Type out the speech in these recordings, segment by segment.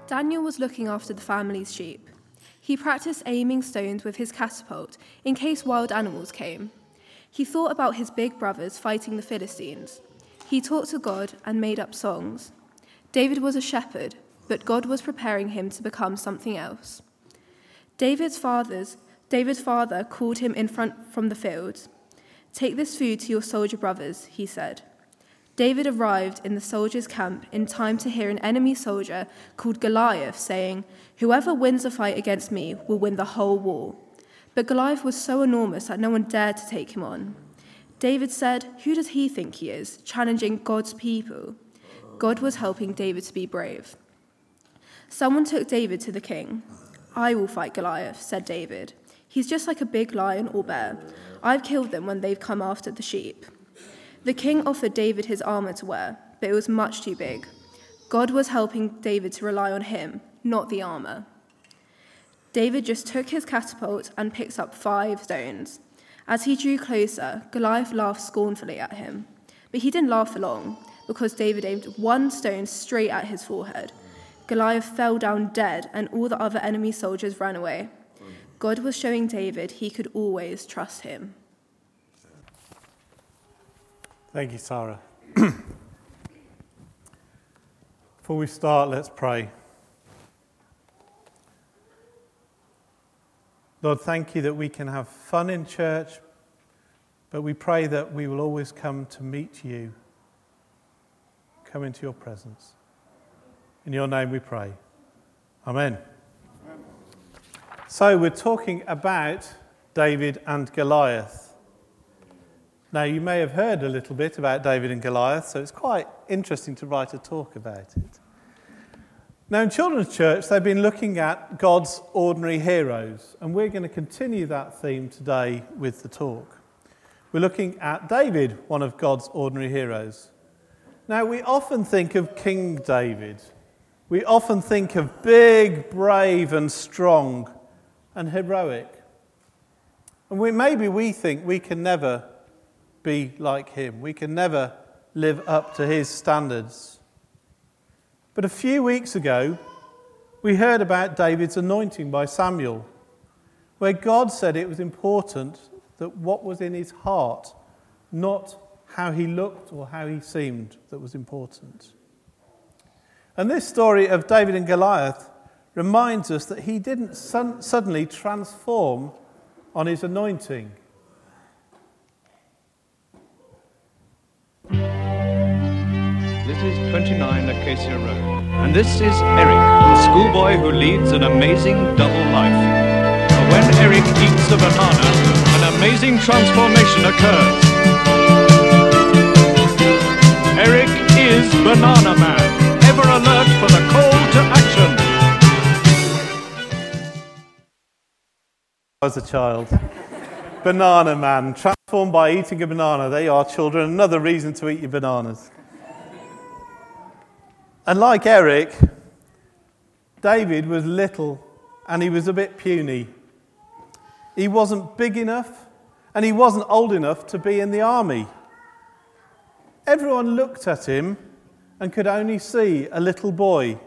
Daniel was looking after the family's sheep. He practiced aiming stones with his catapult in case wild animals came. He thought about his big brothers fighting the Philistines. He talked to God and made up songs. David was a shepherd, but God was preparing him to become something else. David's father called him in front from the field. "Take this food to your soldier brothers," he said. David arrived in the soldiers' camp in time to hear an enemy soldier called Goliath saying, "Whoever wins a fight against me will win the whole war." But Goliath was so enormous that no one dared to take him on. David said, "Who does he think he is, challenging God's people?" God was helping David to be brave. Someone took David to the king. "I will fight Goliath," said David. "He's just like a big lion or bear. I've killed them when they've come after the sheep." The king offered David his armor to wear, but it was much too big. God was helping David to rely on him, not the armor. David just took his catapult and picked up 5 stones. As he drew closer, Goliath laughed scornfully at him. But he didn't laugh for long, because David aimed 1 stone straight at his forehead. Goliath fell down dead, and all the other enemy soldiers ran away. God was showing David he could always trust him. Thank you, Sarah. Before we start, let's pray. Lord, thank you that we can have fun in church, but we pray that we will always come to meet you, come into your presence. In your name we pray. Amen. So we're talking about David and Goliath. Now, you may have heard a little bit about David and Goliath, so it's quite interesting to write a talk about it. Now, in Children's Church, they've been looking at God's ordinary heroes, and we're going to continue that theme today with the talk. We're looking at David, one of God's ordinary heroes. Now, we often think of King David. We often think of big, brave, and strong, and heroic. And maybe we think we can never be like him. We can never live up to his standards. But a few weeks ago, we heard about David's anointing by Samuel, where God said it was important that what was in his heart, not how he looked or how he seemed, that was important. And this story of David and Goliath reminds us that he didn't suddenly transform on his anointing. This is 29 Acacia Road, and this is Eric, the schoolboy who leads an amazing double life. But when Eric eats a banana, an amazing transformation occurs. Eric is Banana Man, ever alert for the call to action. As a child, Banana Man, transformed by eating a banana. They are children, another reason to eat your bananas. And like Eric, David was little and he was a bit puny. He wasn't big enough and he wasn't old enough to be in the army. Everyone looked at him and could only see a little boy.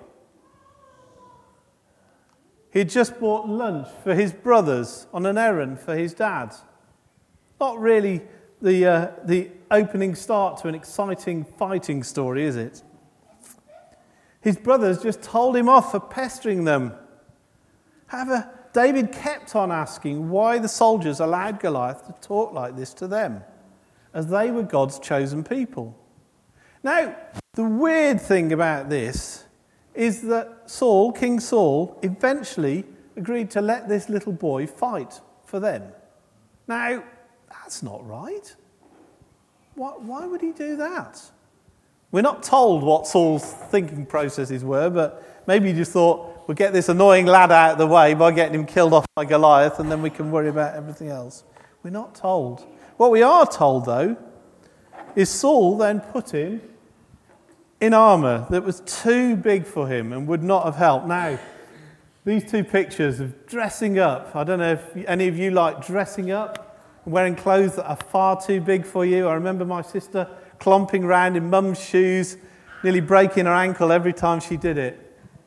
He'd just bought lunch for his brothers on an errand for his dad. Not really the opening start to an exciting fighting story, is it? His brothers just told him off for pestering them. However, David kept on asking why the soldiers allowed Goliath to talk like this to them, as they were God's chosen people. Now, the weird thing about this is that Saul, King Saul, eventually agreed to let this little boy fight for them. Now, that's not right. Why would he do that? We're not told what Saul's thinking processes were, but maybe he just thought, we'll get this annoying lad out of the way by getting him killed off by Goliath, and then we can worry about everything else. We're not told. What we are told, though, is Saul then put him in armour that was too big for him and would not have helped. Now, these 2 pictures of dressing up, I don't know if any of you like dressing up, wearing clothes that are far too big for you. I remember my sister clomping around in mum's shoes, nearly breaking her ankle every time she did it.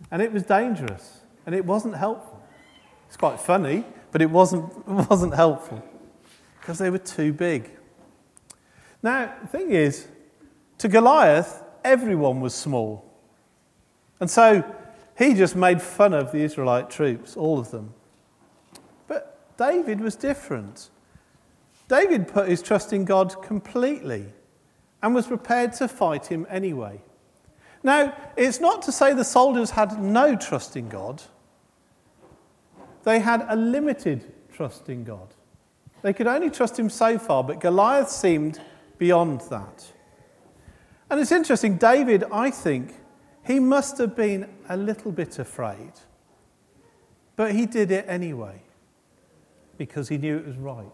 And it was dangerous, and it wasn't helpful. It's quite funny, but it wasn't helpful because they were too big. Now, the thing is, to Goliath, everyone was small. And so he just made fun of the Israelite troops, all of them. But David was different. David put his trust in God completely and was prepared to fight him anyway. Now, it's not to say the soldiers had no trust in God. They had a limited trust in God. They could only trust him so far, but Goliath seemed beyond that. And it's interesting, David, I think, he must have been a little bit afraid. But he did it anyway, because he knew it was right.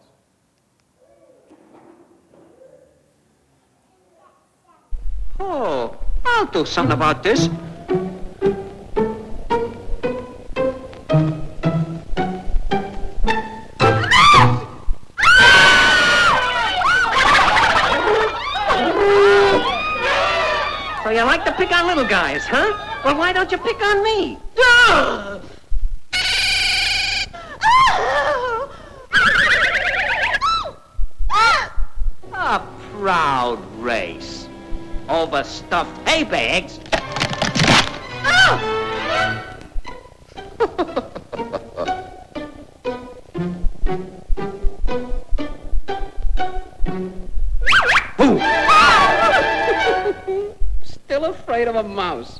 Oh, I'll do something about this. So you like to pick on little guys, huh? Well, why don't you pick on me? A proud race. Overstuffed hay bags. Still afraid of a mouse.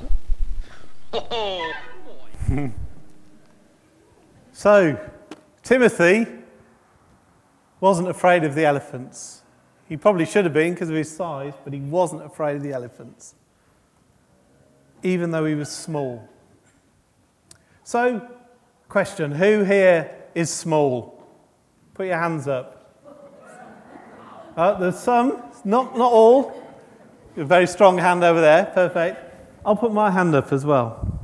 So, Timothy wasn't afraid of the elephants. He probably should have been because of his size, but he wasn't afraid of the elephants, even though he was small. So, question, who here is small? Put your hands up. There's some, not all. A very strong hand over there, perfect. I'll put my hand up as well.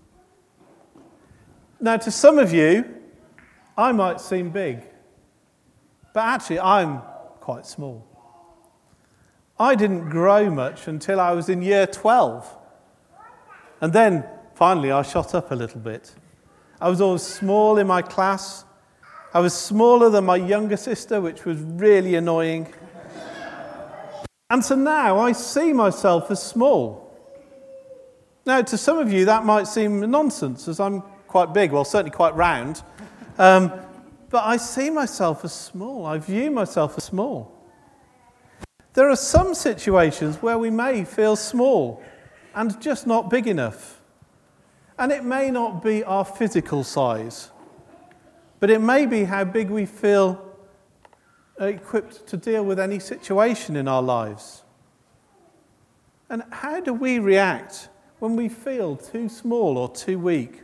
Now, to some of you, I might seem big, but actually I'm quite small. I didn't grow much until I was in year 12. And then, finally, I shot up a little bit. I was always small in my class. I was smaller than my younger sister, which was really annoying. And so now I see myself as small. Now, to some of you, that might seem nonsense, as I'm quite big, well, certainly quite round. But I see myself as small. I view myself as small. There are some situations where we may feel small and just not big enough. And it may not be our physical size, but it may be how big we feel equipped to deal with any situation in our lives. And how do we react when we feel too small or too weak?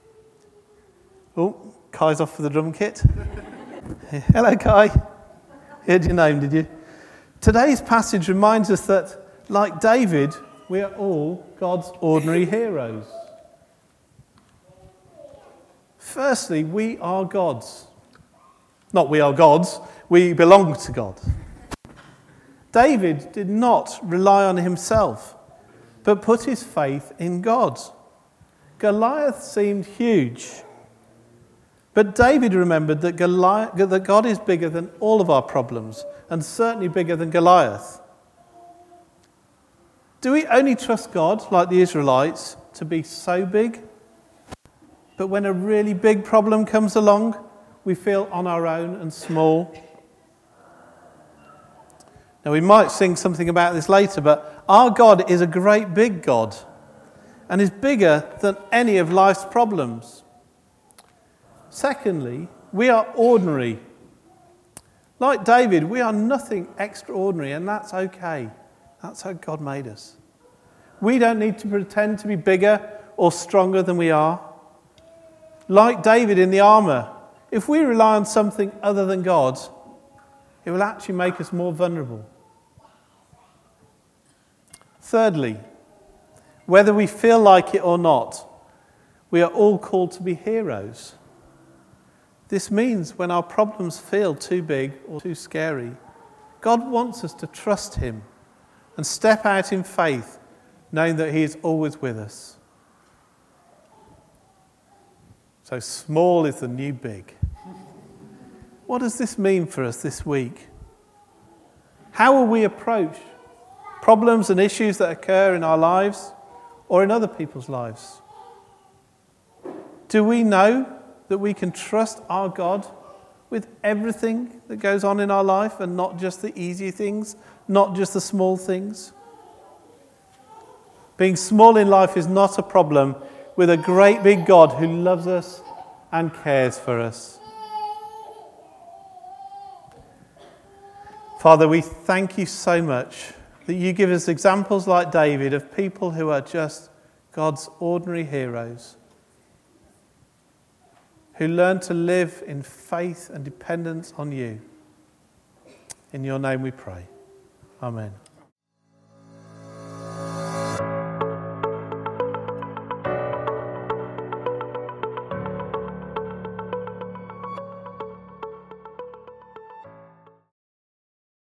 Oh, Kai's off for the drum kit. Hello, Kai. Heard your name, did you? Today's passage reminds us that, like David, we are all God's ordinary heroes. Firstly, we are God's. Not we are God's, we belong to God. David did not rely on himself, but put his faith in God. Goliath seemed huge, but David remembered that God is bigger than all of our problems, and certainly bigger than Goliath. Do we only trust God, like the Israelites, to be so big? But when a really big problem comes along, we feel on our own and small? Now, we might sing something about this later, but our God is a great big God and is bigger than any of life's problems. Secondly, we are ordinary. Like David, we are nothing extraordinary, and that's okay. That's how God made us. We don't need to pretend to be bigger or stronger than we are. Like David in the armour, if we rely on something other than God, it will actually make us more vulnerable. Thirdly, whether we feel like it or not, we are all called to be heroes. This means when our problems feel too big or too scary, God wants us to trust him and step out in faith, knowing that he is always with us. So small is the new big. What does this mean for us this week? How will we approach problems and issues that occur in our lives or in other people's lives? Do we know that we can trust our God with everything that goes on in our life and not just the easy things, not just the small things? Being small in life is not a problem with a great big God who loves us and cares for us. Father, we thank you so much that you give us examples like David of people who are just God's ordinary heroes, who learn to live in faith and dependence on you. In your name we pray. Amen.